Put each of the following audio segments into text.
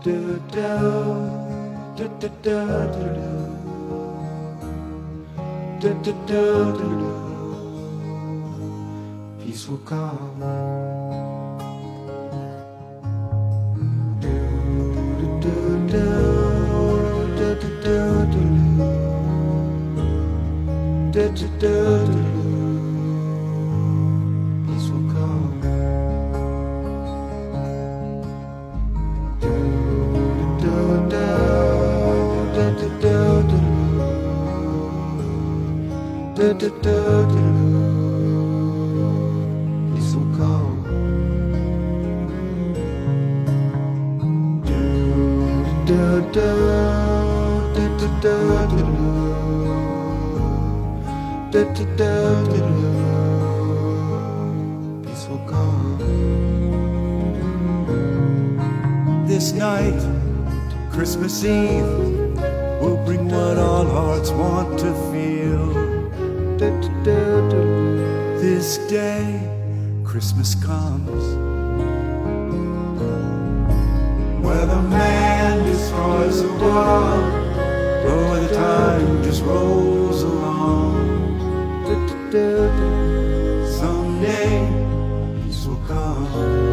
Peaceful calm. Peaceful calm. Peaceful calm. Peaceful calm. This night, Christmas Eve, will bring what all hearts want to feel. This day, Christmas comes, where the man destroys the world, or where the time just rolls along. Someday, peace will come.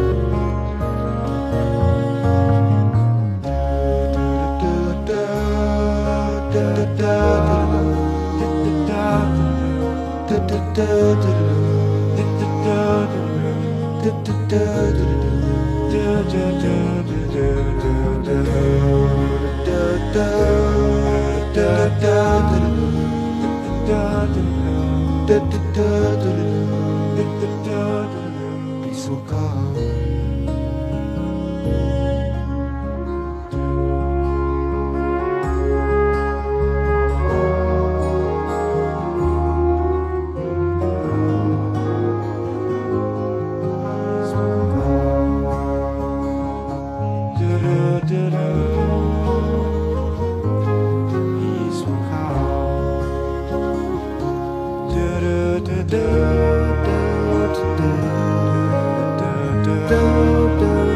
Peace will come. Da